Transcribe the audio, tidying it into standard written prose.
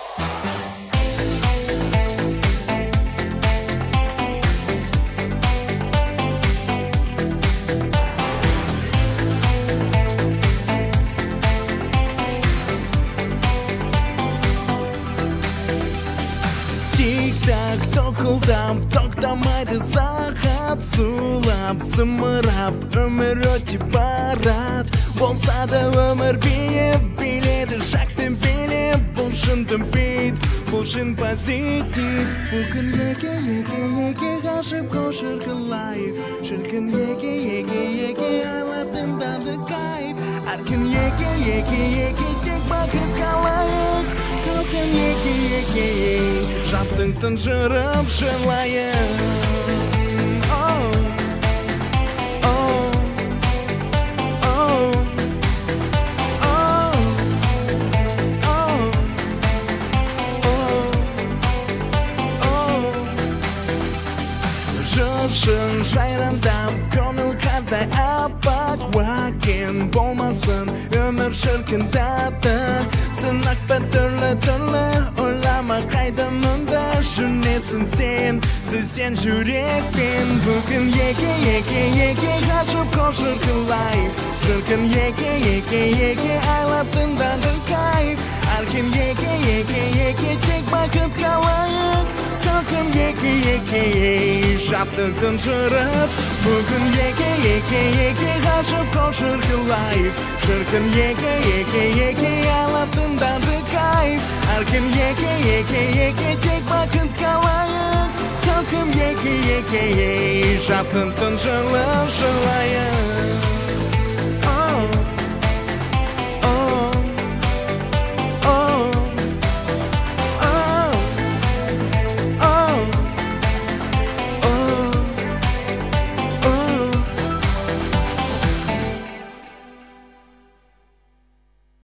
Тик-так, тоқылдап, тоқтамайды сағат Сулап, зымырап, өмір өте барад Болса да өмір бейіп, биледі шақты белеп Бұл шын дүмпейд, бұл шын позитив Бүгін еке ғашып қол шіркілайып Шіркін еке айлатынданды кайф Әркін еке тек бақыт қалайық Қалқын еке Жаптың тұнжырып шырлайық Жыршын жайрандап, көңіл қардай аппақ Уакен болмасын, өмір шіркін татты Сынақ па түрлі, ойлама қайда мұнда Жүрнесің сен, сөзсен жүрекпен Бүгін еке ғашып қол шіркілайып Шіркін еке айлап тыңдады кайф Әркім еке тек бақыт қалайық Қалқым еке Жаптың тұнжырып Бүгін еке ғашып қол шіркілайып Шіркін еке айлап тыңдады кайф Әркім еке тек бақыт қалайық Қалқым еке Жаптың тұнжырып шырлайық